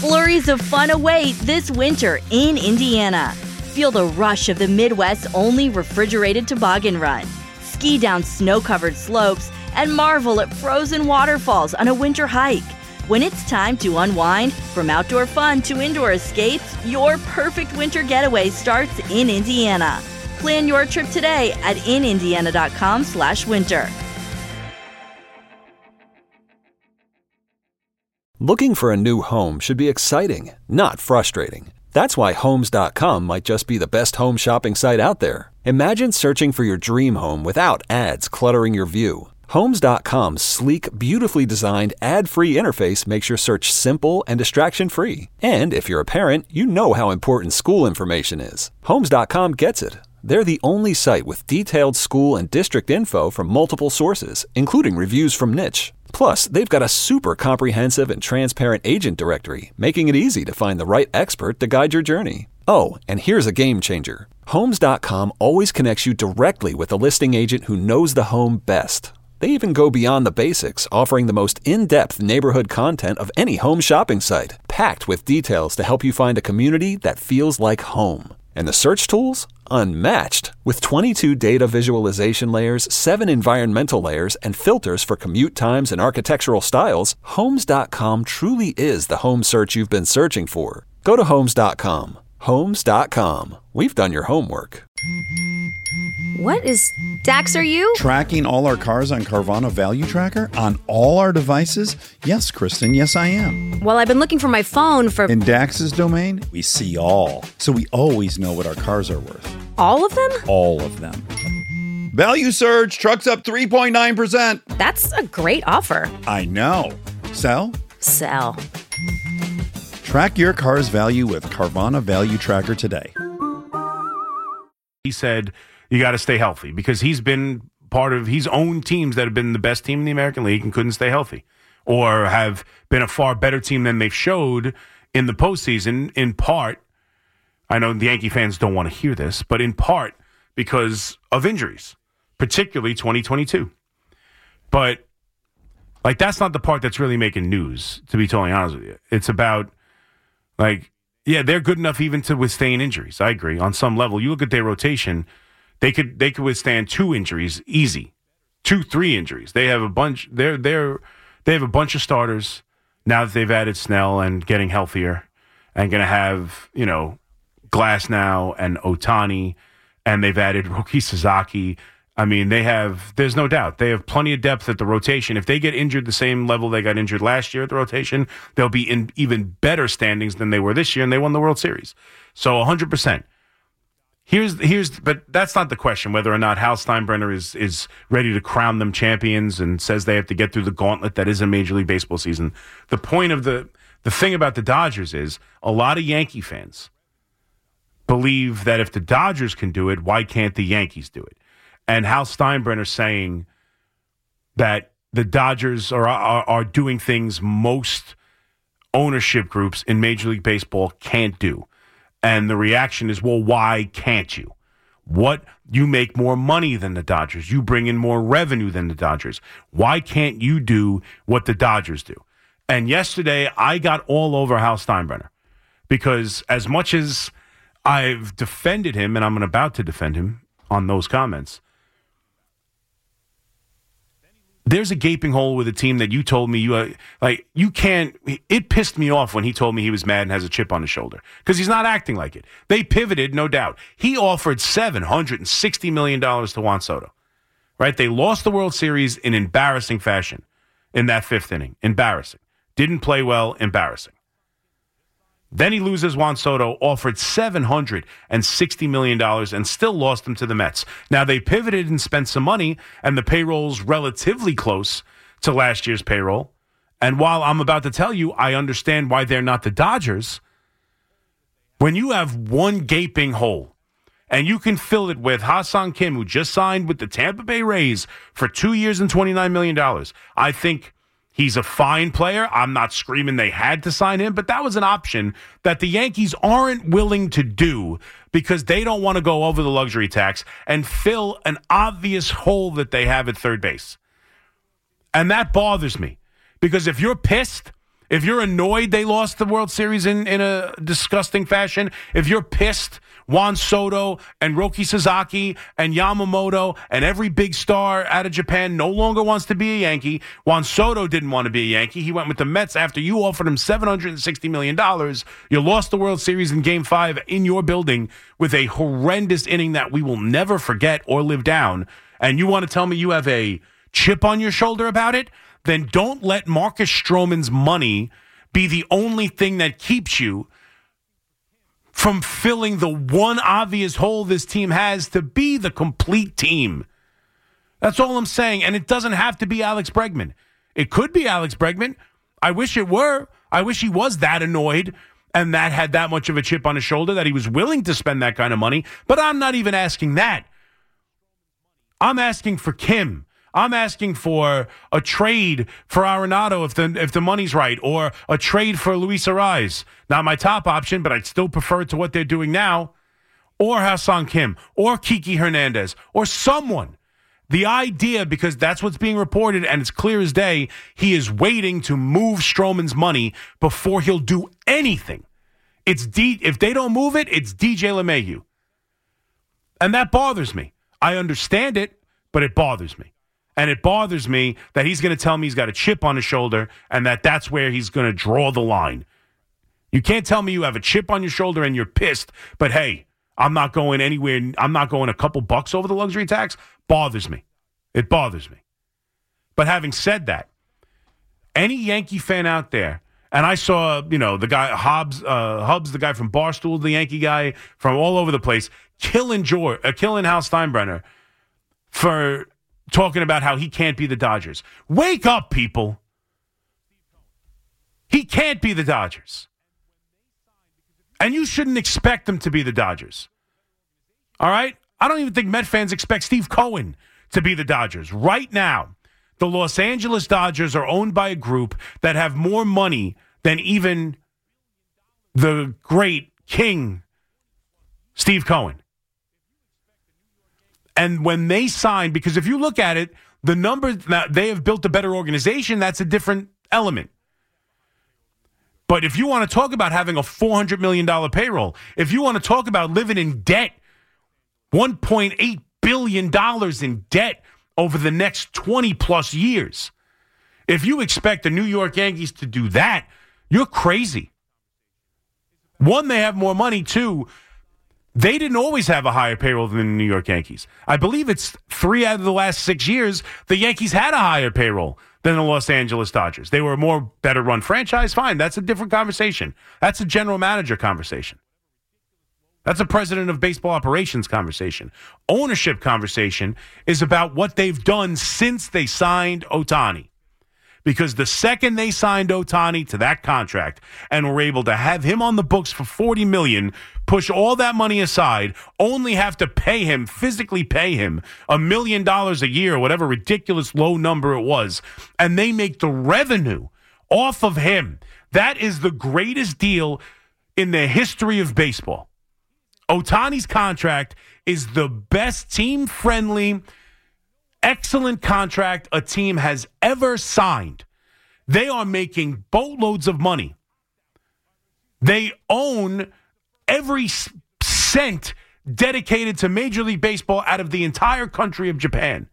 Flurries of fun await this winter in Indiana. Feel the rush of the Midwest's only refrigerated toboggan run. Ski down snow-covered slopes and marvel at frozen waterfalls on a winter hike. When it's time to unwind, from outdoor fun to indoor escapes, your perfect winter getaway starts in Indiana. Plan your trip today at inindiana.com/winter. Looking for a new home should be exciting, not frustrating. That's why Homes.com might just be the best home shopping site out there. Imagine searching for your dream home without ads cluttering your view. Homes.com's sleek, beautifully designed, ad-free interface makes your search simple and distraction-free. And if you're a parent, you know how important school information is. Homes.com gets it. They're the only site with detailed school and district info from multiple sources, including reviews from Niche. Plus, they've got a super comprehensive and transparent agent directory, making it easy to find the right expert to guide your journey. Oh, and here's a game changer. Homes.com always connects you directly with a listing agent who knows the home best. They even go beyond the basics, offering the most in-depth neighborhood content of any home shopping site, packed with details to help you find a community that feels like home. And the search tools? Unmatched. With 22 data visualization layers, 7 environmental layers, and filters for commute times and architectural styles, Homes.com truly is the home search you've been searching for. Go to Homes.com. Homes.com. We've done your homework. What is Dax, are you? Tracking all our cars on Carvana Value Tracker on all our devices? Yes, Kristen, yes I am. Well, I've been looking for my phone for... In Dax's domain, we see all. So we always know what our cars are worth. All of them? All of them. Value surge, trucks up 3.9%. That's a great offer. I know. Sell? Sell. Track your car's value with Carvana Value Tracker today. He said, you got to stay healthy because he's been part of his own teams that have been the best team in the American League and couldn't stay healthy or have been a far better team than they've showed in the postseason, in part. I know the Yankee fans don't want to hear this, but in part because of injuries, particularly 2022. But like, that's not the part that's really making news, to be totally honest with you. It's about like, yeah, they're good enough even to withstand injuries. I agree. On some level, you look at their rotation, they could withstand 2 injuries easy, 2-3 injuries. They have a bunch. They have a bunch of starters now that they've added Snell and getting healthier, and going to have Glass now and Ohtani, and they've added Roki Sasaki. I mean, there's no doubt, they have plenty of depth at the rotation. If they get injured the same level they got injured last year at the rotation, they'll be in even better standings than they were this year, and they won the World Series. So 100%. But that's not the question, whether or not Hal Steinbrenner is ready to crown them champions and says they have to get through the gauntlet that is a Major League Baseball season. The point of the thing about the Dodgers is a lot of Yankee fans believe that if the Dodgers can do it, why can't the Yankees do it? And Hal Steinbrenner saying that the Dodgers are doing things most ownership groups in Major League Baseball can't do. And the reaction is, well, why can't you? You make more money than the Dodgers. You bring in more revenue than the Dodgers. Why can't you do what the Dodgers do? And yesterday, I got all over Hal Steinbrenner because as much as I've defended him, and I'm about to defend him on those comments, there's a gaping hole with a team that you told me you can't. It pissed me off when he told me he was mad and has a chip on his shoulder because he's not acting like it. They pivoted, no doubt. He offered $760 million to Juan Soto, right? They lost the World Series in embarrassing fashion in that 5th inning. Embarrassing. Didn't play well. Embarrassing. Then he loses Juan Soto, offered $760 million, and still lost him to the Mets. Now, they pivoted and spent some money, and the payroll's relatively close to last year's payroll. And while I'm about to tell you, I understand why they're not the Dodgers, when you have one gaping hole, and you can fill it with Ha-Seong Kim, who just signed with the Tampa Bay Rays for 2 years and $29 million, I think he's a fine player. I'm not screaming they had to sign him, but that was an option that the Yankees aren't willing to do because they don't want to go over the luxury tax and fill an obvious hole that they have at third base. And that bothers me because if you're pissed If you're annoyed they lost the World Series in a disgusting fashion, if you're pissed, Juan Soto and Roki Sasaki and Yamamoto and every big star out of Japan no longer wants to be a Yankee. Juan Soto didn't want to be a Yankee. He went with the Mets after you offered him $760 million. You lost the World Series in Game 5 in your building with a horrendous inning that we will never forget or live down. And you want to tell me you have a chip on your shoulder about it? Then don't let Marcus Stroman's money be the only thing that keeps you from filling the one obvious hole this team has to be the complete team. That's all I'm saying. And it doesn't have to be Alex Bregman. It could be Alex Bregman. I wish it were. I wish he was that annoyed and that had that much of a chip on his shoulder that he was willing to spend that kind of money. But I'm not even asking that. I'm asking for Kim. I'm asking for a trade for Arenado if the money's right, or a trade for Luis Arraez. Not my top option, but I'd still prefer it to what they're doing now. Or Ha-Seong Kim, or Kiki Hernandez, or someone. The idea, because that's what's being reported, and it's clear as day, he is waiting to move Stroman's money before he'll do anything. If they don't move it, it's DJ LeMahieu. And that bothers me. I understand it, but it bothers me. And it bothers me that he's going to tell me he's got a chip on his shoulder and that's where he's going to draw the line. You can't tell me you have a chip on your shoulder and you're pissed, but hey, I'm not going anywhere. I'm not going a couple bucks over the luxury tax. Bothers me. It bothers me. But having said that, any Yankee fan out there, and I saw, the guy, Hubs, the guy from Barstool, the Yankee guy from all over the place, killing Hal Steinbrenner for talking about how he can't be the Dodgers. Wake up, people. He can't be the Dodgers. And you shouldn't expect him to be the Dodgers. All right? I don't even think Met fans expect Steve Cohen to be the Dodgers. Right now, the Los Angeles Dodgers are owned by a group that have more money than even the great king, Steve Cohen. And when they signed, because if you look at it, the numbers, they have built a better organization. That's a different element. But if you want to talk about having a $400 million payroll, if you want to talk about living in debt, $1.8 billion in debt over the next 20 plus years, if you expect the New York Yankees to do that, you're crazy. One, they have more money. Two, they didn't always have a higher payroll than the New York Yankees. I believe it's 3 out of the last 6 years, the Yankees had a higher payroll than the Los Angeles Dodgers. They were a more better-run franchise. Fine, that's a different conversation. That's a general manager conversation. That's a president of baseball operations conversation. Ownership conversation is about what they've done since they signed Ohtani. Because the second they signed Ohtani to that contract and were able to have him on the books for $40 million, push all that money aside, only have to physically pay him $1 million a year, whatever ridiculous low number it was, and they make the revenue off of him. That is the greatest deal in the history of baseball. Ohtani's contract is the best team-friendly, excellent contract a team has ever signed. They are making boatloads of money. They own every cent dedicated to Major League Baseball out of the entire country of Japan.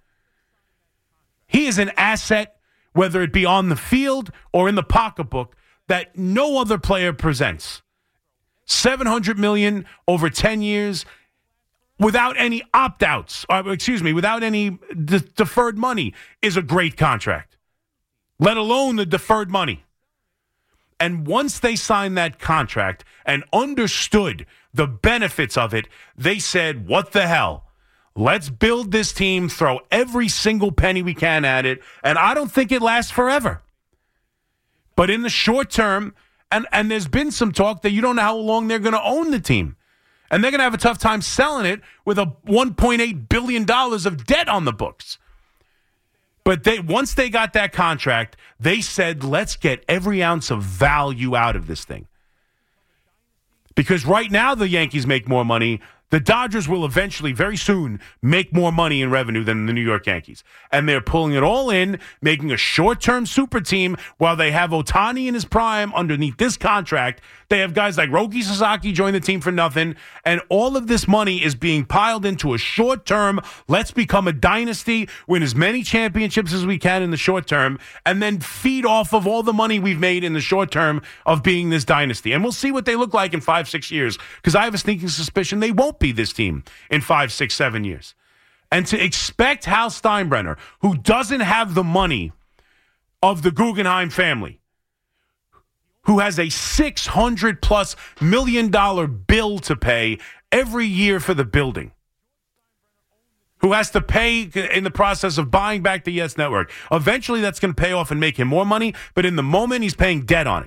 He is an asset, whether it be on the field or in the pocketbook, that no other player presents. $700 million over 10 years. Without any opt-outs, without any deferred money, is a great contract, let alone the deferred money. And once they signed that contract and understood the benefits of it, they said, what the hell? Let's build this team, throw every single penny we can at it, and I don't think it lasts forever. But in the short term, and there's been some talk that you don't know how long they're going to own the team. And they're going to have a tough time selling it with a $1.8 billion of debt on the books. But once they got that contract, they said, let's get every ounce of value out of this thing. Because right now the Yankees make more money The Dodgers will eventually, very soon, make more money in revenue than the New York Yankees. And they're pulling it all in, making a short-term super team while they have Ohtani in his prime underneath this contract. They have guys like Roki Sasaki join the team for nothing. And all of this money is being piled into a short-term, let's become a dynasty, win as many championships as we can in the short term, and then feed off of all the money we've made in the short term of being this dynasty. And we'll see what they look like in 5-6 years, because I have a sneaking suspicion they won't be this team in 5, 6, 7 years. And to expect Hal Steinbrenner, who doesn't have the money of the Guggenheim family, who has a $600+ million bill to pay every year for the building, who has to pay in the process of buying back the Yes Network. Eventually, that's going to pay off and make him more money, but in the moment, he's paying debt on it.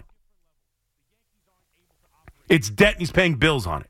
It's debt, and he's paying bills on it.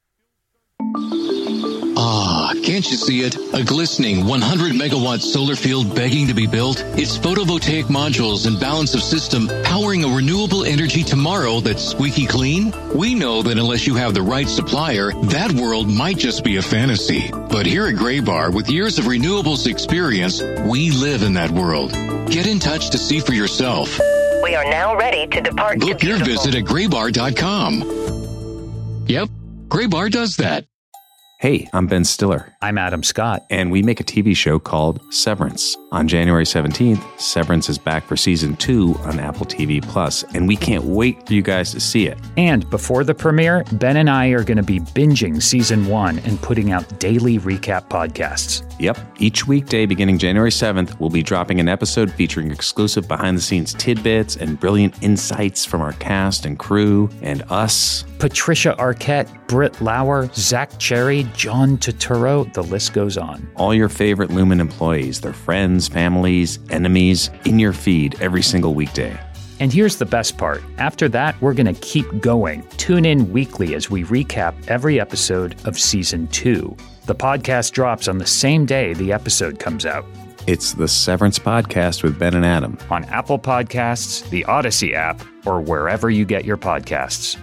Ah, can't you see it? A glistening 100-megawatt solar field begging to be built? Its photovoltaic modules and balance of system powering a renewable energy tomorrow that's squeaky clean? We know that unless you have the right supplier, that world might just be a fantasy. But here at Graybar, with years of renewables experience, we live in that world. Get in touch to see for yourself. We are now ready to depart. Book your visit at graybar.com. Yep, Graybar does that. Hey, I'm Ben Stiller. I'm Adam Scott. And we make a TV show called Severance. On January 17th, Severance is back for season 2 on Apple TV+, and we can't wait for you guys to see it. And before the premiere, Ben and I are going to be binging season 1 and putting out daily recap podcasts. Yep. Each weekday beginning January 7th, we'll be dropping an episode featuring exclusive behind-the-scenes tidbits and brilliant insights from our cast and crew and us. Patricia Arquette, Britt Lauer, Zach Cherry, John Turturro, the list goes on. All your favorite Lumen employees, their friends, families, enemies, in your feed every single weekday. And here's the best part. After that, we're going to keep going. Tune in weekly as we recap every episode of Season 2. The podcast drops on the same day the episode comes out. It's the Severance Podcast with Ben and Adam. On Apple Podcasts, the Odyssey app, or wherever you get your podcasts.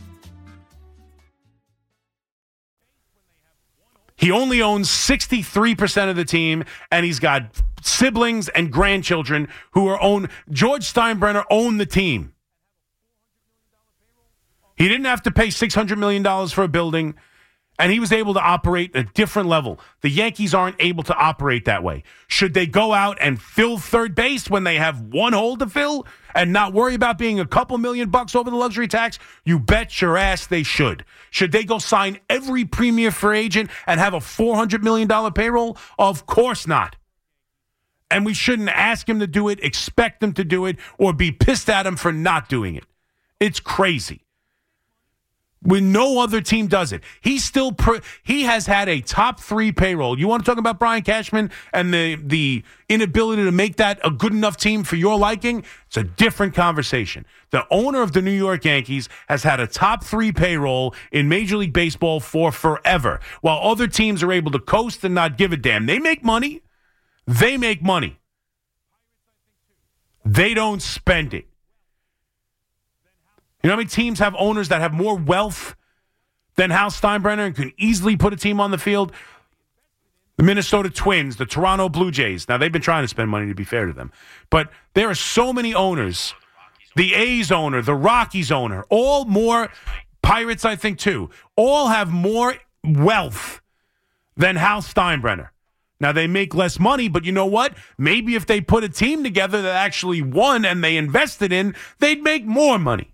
He only owns 63% of the team, and he's got siblings and grandchildren who are owned. George Steinbrenner owned the team. He didn't have to pay $600 million for a building, and he was able to operate at a different level. The Yankees aren't able to operate that way. Should they go out and fill third base when they have one hole to fill and not worry about being a couple $1 million over the luxury tax? You bet your ass they should. Should they go sign every premier free agent and have a $400 million payroll? Of course not. And we shouldn't ask him to do it, expect him to do it, or be pissed at him for not doing it. It's crazy. When no other team does it. He has had a top 3 payroll. You want to talk about Brian Cashman and the inability to make that a good enough team for your liking? It's a different conversation. The owner of the New York Yankees has had a top 3 payroll in Major League Baseball for forever, while other teams are able to coast and not give a damn. They make money. They make money. They don't spend it. You know how many teams have owners that have more wealth than Hal Steinbrenner and can easily put a team on the field? The Minnesota Twins, the Toronto Blue Jays. Now, they've been trying to spend money, to be fair to them. But there are so many owners. The A's owner, the Rockies owner, all more, Pirates, I think, too, all have more wealth than Hal Steinbrenner. Now, they make less money, but you know what? Maybe if they put a team together that actually won and they invested in, they'd make more money.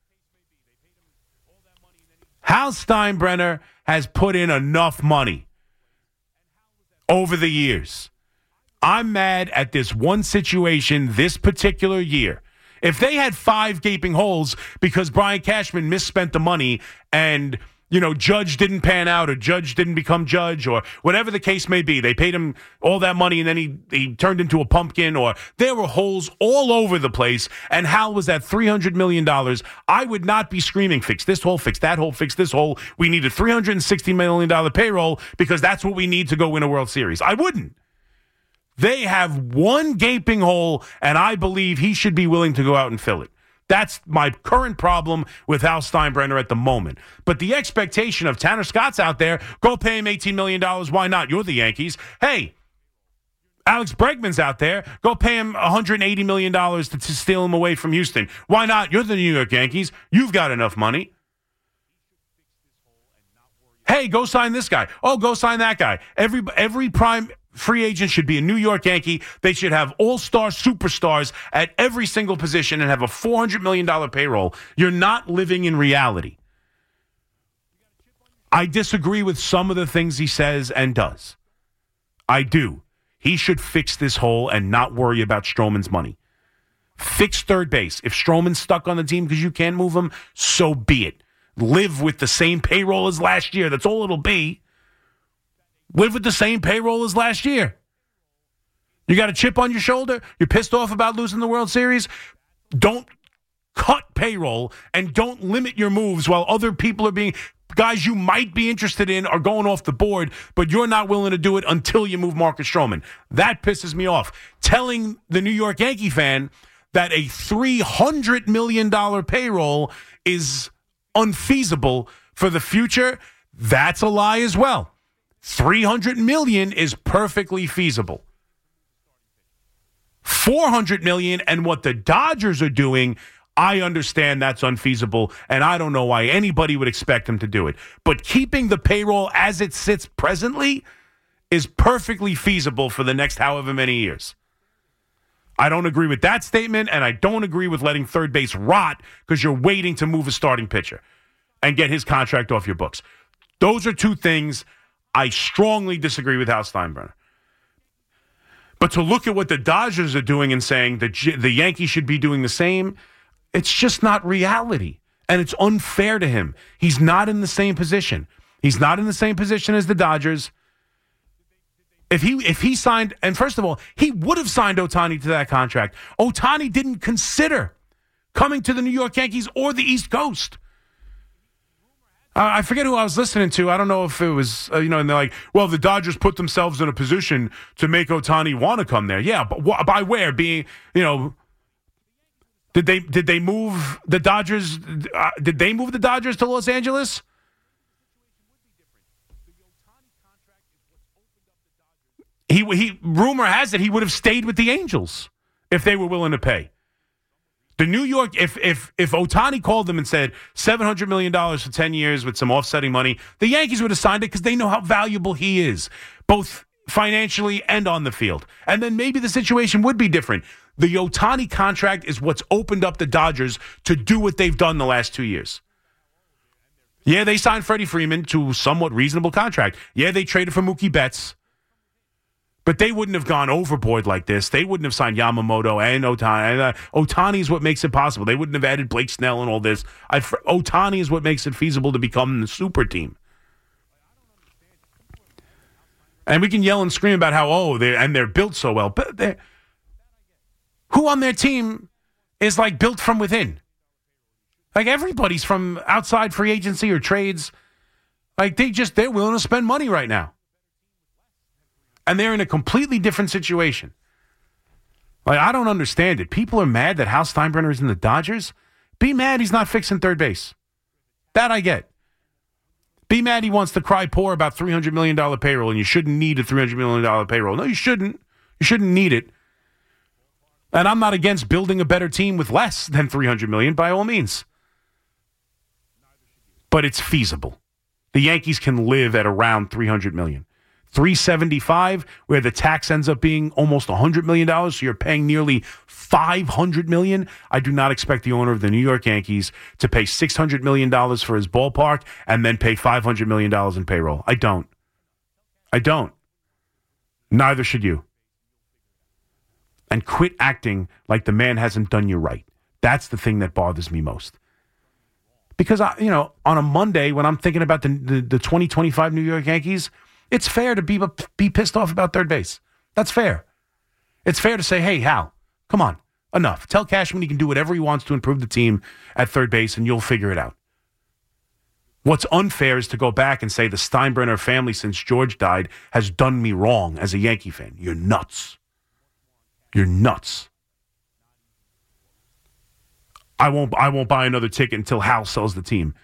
Hal Steinbrenner has put in enough money over the years. I'm mad at this one situation this particular year. If they had 5 gaping holes because Brian Cashman misspent the money and, Judge didn't pan out or Judge didn't become Judge or whatever the case may be, they paid him all that money and then he turned into a pumpkin, or there were holes all over the place and Hal was at $300 million, I would not be screaming, fix this hole, fix that hole, fix this hole. We need a $360 million payroll because that's what we need to go win a World Series. I wouldn't. They have one gaping hole, and I believe he should be willing to go out and fill it. That's my current problem with Hal Steinbrenner at the moment. But the expectation of Tanner Scott's out there, go pay him $18 million. Why not? You're the Yankees. Hey, Alex Bregman's out there. Go pay him $180 million to steal him away from Houston. Why not? You're the New York Yankees. You've got enough money. Hey, go sign this guy. Oh, go sign that guy. Every prime free agent should be a New York Yankee. They should have all-star superstars at every single position and have a $400 million payroll. You're not living in reality. I disagree with some of the things he says and does. I do. He should fix this hole and not worry about Stroman's money. Fix third base. If Stroman's stuck on the team because you can't move him, so be it. Live with the same payroll as last year. That's all it'll be. Live with the same payroll as last year. You got a chip on your shoulder? You're pissed off about losing the World Series? Don't cut payroll and don't limit your moves while other people are being... Guys you might be interested in are going off the board, but you're not willing to do it until you move Marcus Stroman. That pisses me off. Telling the New York Yankee fan that a $300 million payroll is unfeasible for the future, that's a lie as well. $300 million is perfectly feasible. $400 million and what the Dodgers are doing, I understand that's unfeasible, and I don't know why anybody would expect them to do it. But keeping the payroll as it sits presently is perfectly feasible for the next however many years. I don't agree with that statement, and I don't agree with letting third base rot because you're waiting to move a starting pitcher and get his contract off your books. Those are two things I strongly disagree with Hal Steinbrenner. But to look at what the Dodgers are doing and saying that the Yankees should be doing the same, it's just not reality, and it's unfair to him. He's not in the same position. He's not in the same position as the Dodgers. If he signed, and first of all, he would have signed Ohtani to that contract. Ohtani didn't consider coming to the New York Yankees or the East Coast. I forget who I was listening to. I don't know if it was, and they're like, well, the Dodgers put themselves in a position to make Ohtani want to come there. Yeah, but by where? Being, Did they move the Dodgers? Did they move the Dodgers to Los Angeles? Rumor has it he would have stayed with the Angels if they were willing to pay. The New York, if Ohtani called them and said $700 million for 10 years with some offsetting money, the Yankees would have signed it because they know how valuable he is, both financially and on the field. And then maybe the situation would be different. The Ohtani contract is what's opened up the Dodgers to do what they've done the last 2 years. Yeah, they signed Freddie Freeman to a somewhat reasonable contract. Yeah, they traded for Mookie Betts. But they wouldn't have gone overboard like this. They wouldn't have signed Yamamoto and Ohtani. Ohtani is what makes it possible. They wouldn't have added Blake Snell and all this. Ohtani is what makes it feasible to become the super team. And we can yell and scream about how, they're built so well. But who on their team is like built from within? Like everybody's from outside free agency or trades. Like they're willing to spend money right now. And they're in a completely different situation. Like, I don't understand it. People are mad that Hal Steinbrenner is in the Dodgers. Be mad he's not fixing third base. That I get. Be mad he wants to cry poor about $300 million payroll, and you shouldn't need a $300 million payroll. No, you shouldn't. You shouldn't need it. And I'm not against building a better team with less than $300 million, by all means. But it's feasible. The Yankees can live at around $300 million. $375, where the tax ends up being almost $100 million, so you're paying nearly $500 million. I do not expect the owner of the New York Yankees to pay $600 million for his ballpark and then pay $500 million in payroll. I don't. Neither should you. And quit acting like the man hasn't done you right. That's the thing that bothers me most. Because, on a Monday when I'm thinking about the 2025 New York Yankees, it's fair to be pissed off about third base. That's fair. It's fair to say, hey, Hal, come on, enough. Tell Cashman he can do whatever he wants to improve the team at third base, and you'll figure it out. What's unfair is to go back and say the Steinbrenner family since George died has done me wrong as a Yankee fan. You're nuts. You're nuts. I won't buy another ticket until Hal sells the team.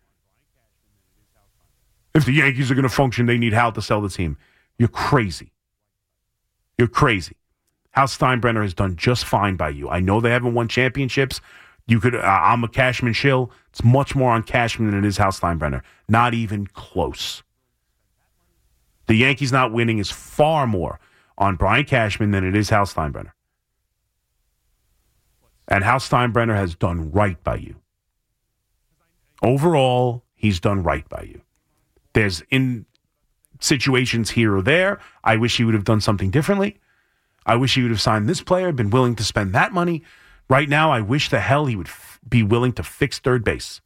If the Yankees are going to function, they need Hal to sell the team. You're crazy. You're crazy. Hal Steinbrenner has done just fine by you. I know they haven't won championships. You could. I'm a Cashman shill. It's much more on Cashman than it is Hal Steinbrenner. Not even close. The Yankees not winning is far more on Brian Cashman than it is Hal Steinbrenner. And Hal Steinbrenner has done right by you. Overall, he's done right by you. There's in situations here or there, I wish he would have done something differently. I wish he would have signed this player, been willing to spend that money. Right now, I wish the hell he would be willing to fix third base.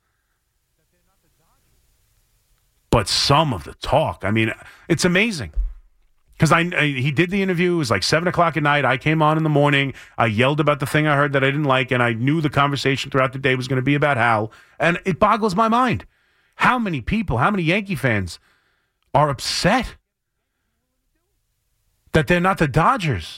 But some of the talk, I mean, it's amazing. Because he did the interview. It was like 7 o'clock at night. I came on in the morning. I yelled about the thing I heard that I didn't like, and I knew the conversation throughout the day was going to be about Hal. And it boggles my mind. How many people, how many Yankee fans are upset that they're not the Dodgers?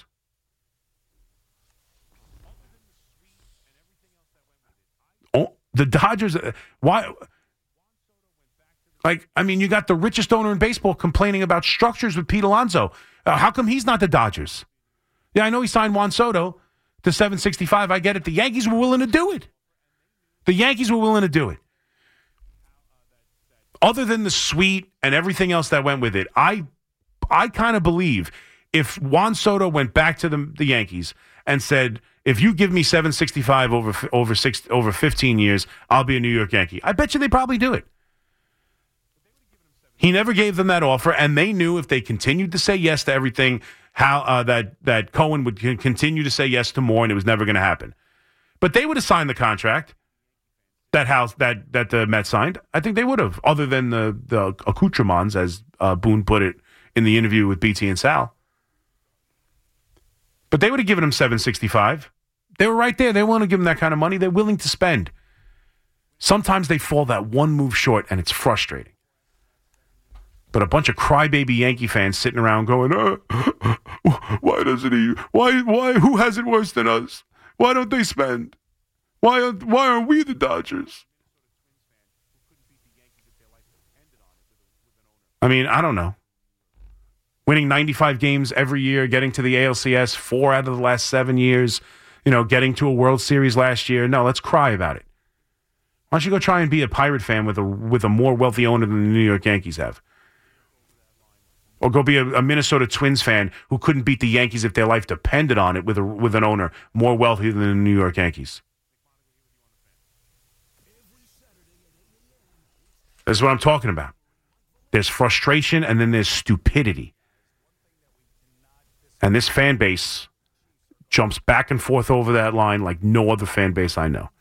Oh, the Dodgers, why? Like, I mean, you got the richest owner in baseball complaining about structures with Pete Alonso. How come he's not the Dodgers? Yeah, I know he signed Juan Soto to $765. I get it. The Yankees were willing to do it. The Yankees were willing to do it. Other than the suite and everything else that went with it, I kind of believe if Juan Soto went back to the Yankees and said, if you give me $765 over 15 years, I'll be a New York Yankee. I bet you they probably do it. He never gave them that offer, and they knew if they continued to say yes to everything, how that Cohen would continue to say yes to more, and it was never going to happen. But they would have signed the contract that the Mets signed. I think they would have, other than the accoutrements, as Boone put it in the interview with BT and Sal. But they would have given him $765. They were right there. They want to give him that kind of money. They're willing to spend. Sometimes they fall that one move short, and it's frustrating. But a bunch of crybaby Yankee fans sitting around going, why doesn't he? Why? Who has it worse than us? Why don't they spend? Why aren't we the Dodgers? I mean, I don't know. Winning 95 games every year, getting to the ALCS 4 out of the last 7 years, getting to a World Series last year. No, let's cry about it. Why don't you go try and be a Pirate fan with a more wealthy owner than the New York Yankees have? Or go be a Minnesota Twins fan who couldn't beat the Yankees if their life depended on it with an owner more wealthy than the New York Yankees. That's what I'm talking about. There's frustration and then there's stupidity. And this fan base jumps back and forth over that line like no other fan base I know.